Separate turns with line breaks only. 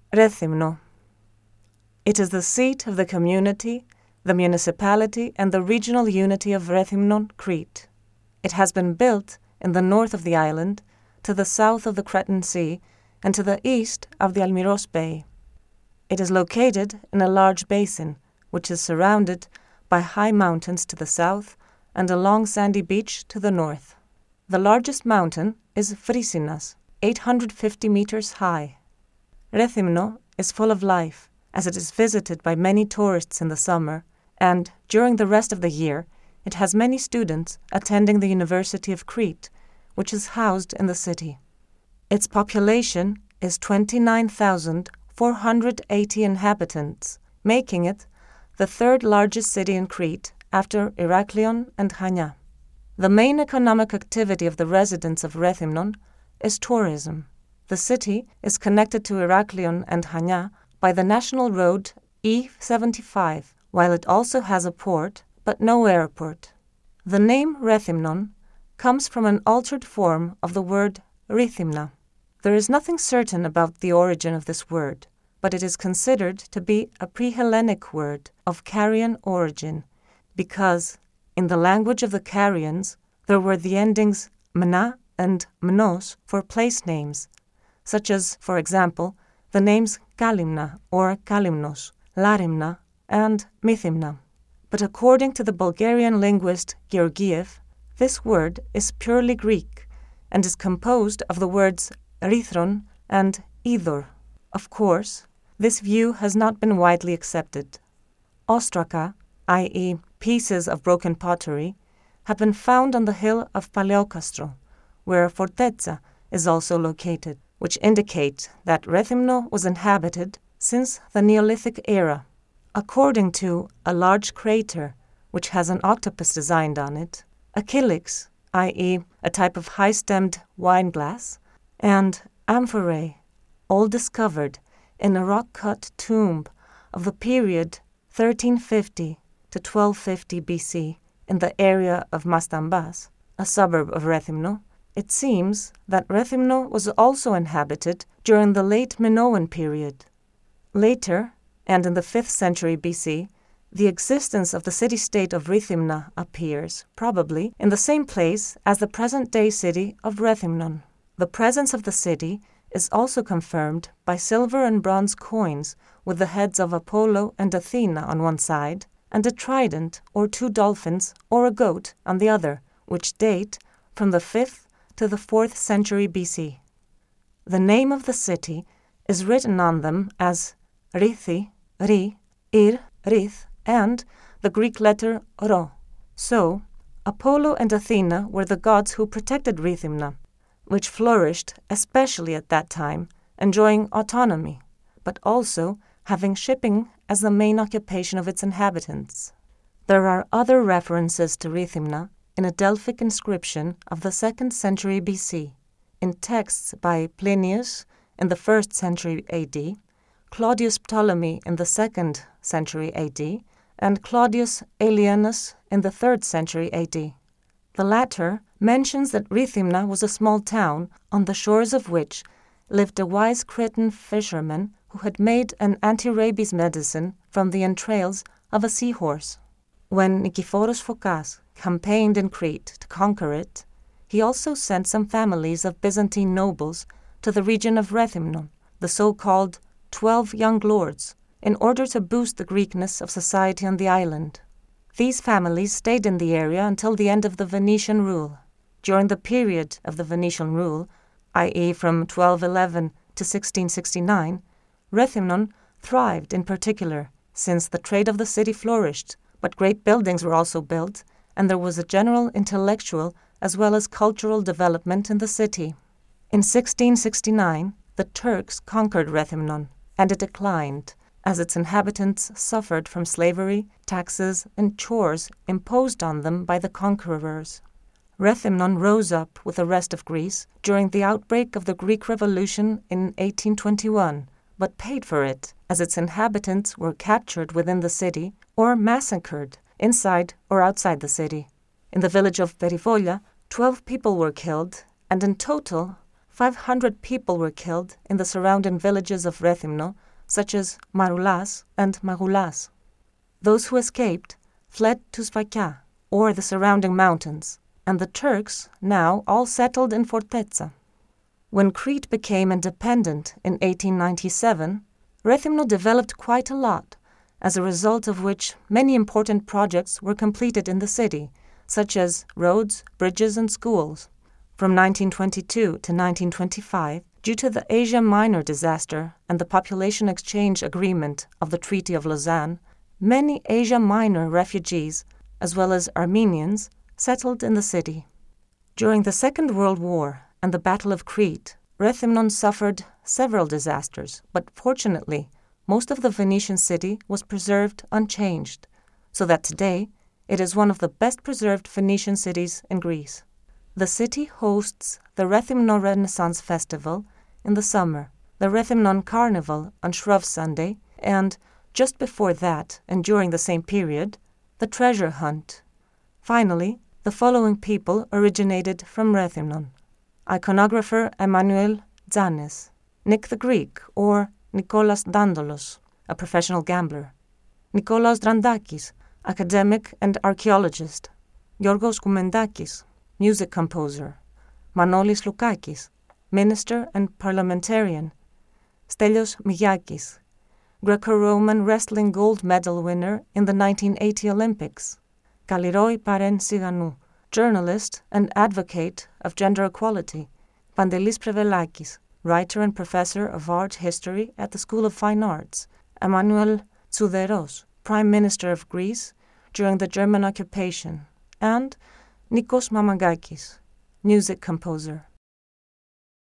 Rethymno. It is the seat of the community, the municipality, and the regional unity of Rethymnon, Crete. It has been built in the north of the island, to the south of the Cretan Sea, and to the east of the Almiros Bay. It is located in a large basin, which is surrounded by high mountains to the south and a long sandy beach to the north. The largest mountain is Frisinas, 850 meters high. Rethymno is full of life, as it is visited by many tourists in the summer, and during the rest of the year it has many students attending the University of Crete, which is housed in the city. Its population is 29,480 inhabitants, making it the third largest city in Crete after Heraklion and Chania. The main economic activity of the residents of Rethymnon is tourism. The city is connected to Heraklion and Chania by the national road E75, while it also has a port, but no airport. The name Rethymnon comes from an altered form of the word Rithymna. There is nothing certain about the origin of this word, but it is considered to be a pre-Hellenic word of Carian origin, because in the language of the Carians there were the endings mna and mnos for place names, such as, for example, the names Kalimna or Kalimnos, Larimna, and Mithymna. But according to the Bulgarian linguist Georgiev, this word is purely Greek and is composed of the words rithron and idor. Of course, this view has not been widely accepted. Ostraka, i.e. pieces of broken pottery, have been found on the hill of Paleokastro, where Fortezza is also located, which indicate that Rethymno was inhabited since the Neolithic era. According to a large crater, which has an octopus designed on it, a kylix, i.e. a type of high-stemmed wine glass, and amphorae, all discovered in a rock-cut tomb of the period 1350 to 1250 BC in the area of Mastambas, a suburb of Rethymno, it seems that Rethymno was also inhabited during the late Minoan period. Later, and in the 5th century BC, the existence of the city-state of Rethymna appears, probably, in the same place as the present-day city of Rethymnon. The presence of the city is also confirmed by silver and bronze coins with the heads of Apollo and Athena on one side, and a trident or two dolphins or a goat on the other, which date from the 5th to the 4th century BC. The name of the city is written on them as Rithi, Ri, Ir, Rith, and the Greek letter Rho. So, Apollo and Athena were the gods who protected Rethymna, which flourished especially at that time, enjoying autonomy, but also having shipping as the main occupation of its inhabitants. There are other references to Rethymna in a Delphic inscription of the 2nd century BC, in texts by Plinius in the 1st century AD, Claudius Ptolemy in the 2nd century AD, and Claudius Aelianus in the 3rd century AD. The latter mentions that Rethymna was a small town on the shores of which lived a wise Cretan fisherman who had made an anti-rabies medicine from the entrails of a seahorse. When Nikephoros Phokas campaigned in Crete to conquer it, he also sent some families of Byzantine nobles to the region of Rethymnon, the so-called 12 young lords, in order to boost the Greekness of society on the island. These families stayed in the area until the end of the Venetian rule. During the period of the Venetian rule, i.e. from 1211 to 1669, Rethymnon thrived in particular, since the trade of the city flourished, but great buildings were also built, and there was a general intellectual as well as cultural development in the city. In 1669, the Turks conquered Rethymnon, and it declined, as its inhabitants suffered from slavery, taxes, and chores imposed on them by the conquerors. Rethymnon rose up with the rest of Greece during the outbreak of the Greek Revolution in 1821, but paid for it, as its inhabitants were captured within the city or massacred inside or outside the city. In the village of Perivolia, 12 people were killed, and in total 500 people were killed in the surrounding villages of Rethymno, such as Maroulas and Magoulas. Those who escaped fled to Sfakia, or the surrounding mountains, and the Turks now all settled in Fortezza. When Crete became independent in 1897, Rethymno developed quite a lot, as a result of which many important projects were completed in the city, such as roads, bridges, and schools. From 1922 to 1925, due to the Asia Minor disaster and the population exchange agreement of the Treaty of Lausanne, many Asia Minor refugees, as well as Armenians, settled in the city. During the Second World War and the Battle of Crete, Rethymnon suffered several disasters, but fortunately, most of the Venetian city was preserved unchanged, so that today it is one of the best preserved Venetian cities in Greece. The city hosts the Rethymno Renaissance Festival in the summer, the Rethymnon Carnival on Shrove Sunday, and, just before that and during the same period, the Treasure Hunt. Finally, the following people originated from Rethymnon: iconographer Emmanuel Zanes, Nick the Greek, or Nikolas Dandolos, a professional gambler, Nikolaos Drandakis, academic and archaeologist, Giorgos Koumendakis, music composer, Manolis Loukakis, minister and parliamentarian, Stelios Myakis, Greco-Roman wrestling gold medal winner in the 1980 Olympics, Kaliroi Paren Siganou, journalist and advocate of gender equality, Pantelis Prevelakis, writer and professor of art history at the School of Fine Arts, Emmanuel Tsouderos, Prime Minister of Greece during the German occupation, and Nikos Mamagakis, music composer.